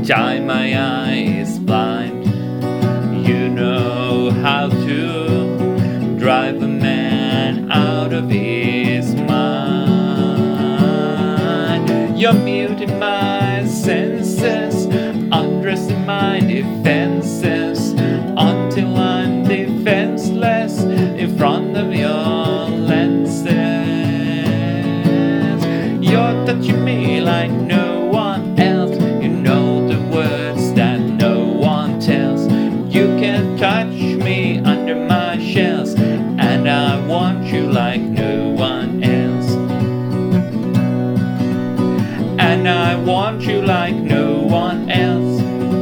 tie my eyes blind. You know how to drive a man out of his mind. You're muting my senses, undressing my defenses, until I'm defenseless in front of your lenses. You're touching me like no one else. You know the words that no one tells. You can touch me under my shells, and I want you like no one else. And I want you like no one else.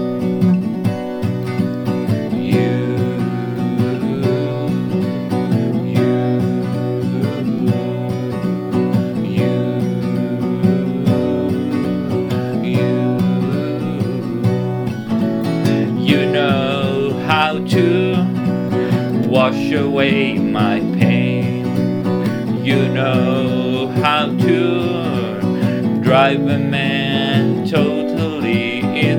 You know how to wash away my pain. You know how to drive a man totally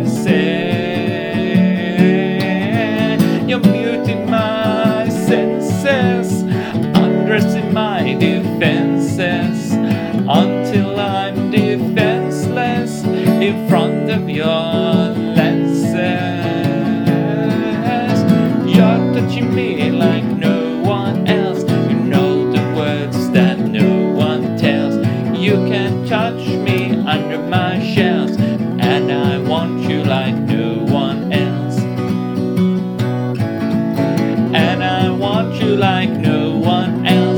insane. You're muting my senses, undressing my defenses, until I'm defenseless in front of your lenses. You're touching me like no one else. You know the words that no one tells. You can touch me under my shells, and I want you like no one else. And I want you like no one else.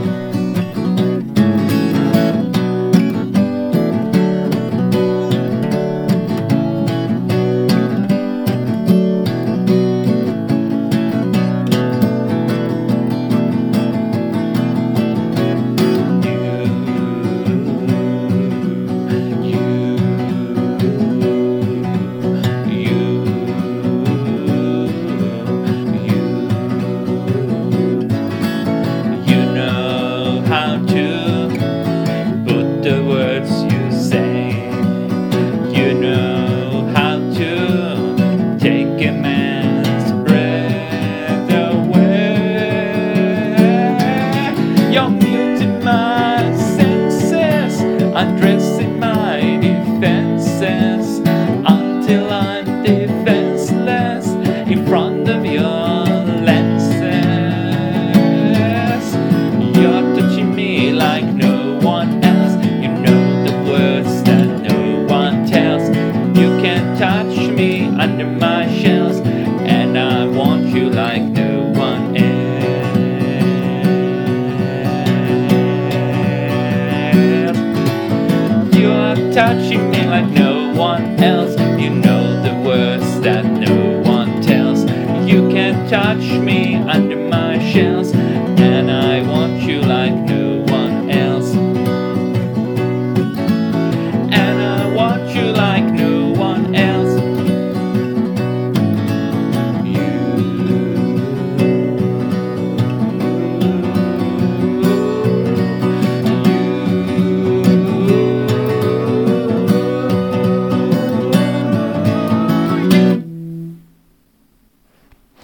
How to put the words you say. You know how to take a man's breath away. You're muting my senses, undressing my defenses, until I'm defenseless in front of your lenses. You're touching me like no one else. You know the words that no one tells. You can touch me under my shells, and I want you like no one else. You're touching me like no one else. You know the words that no one tells. You can touch me under my shells, and I want you like no one else. And I want you like no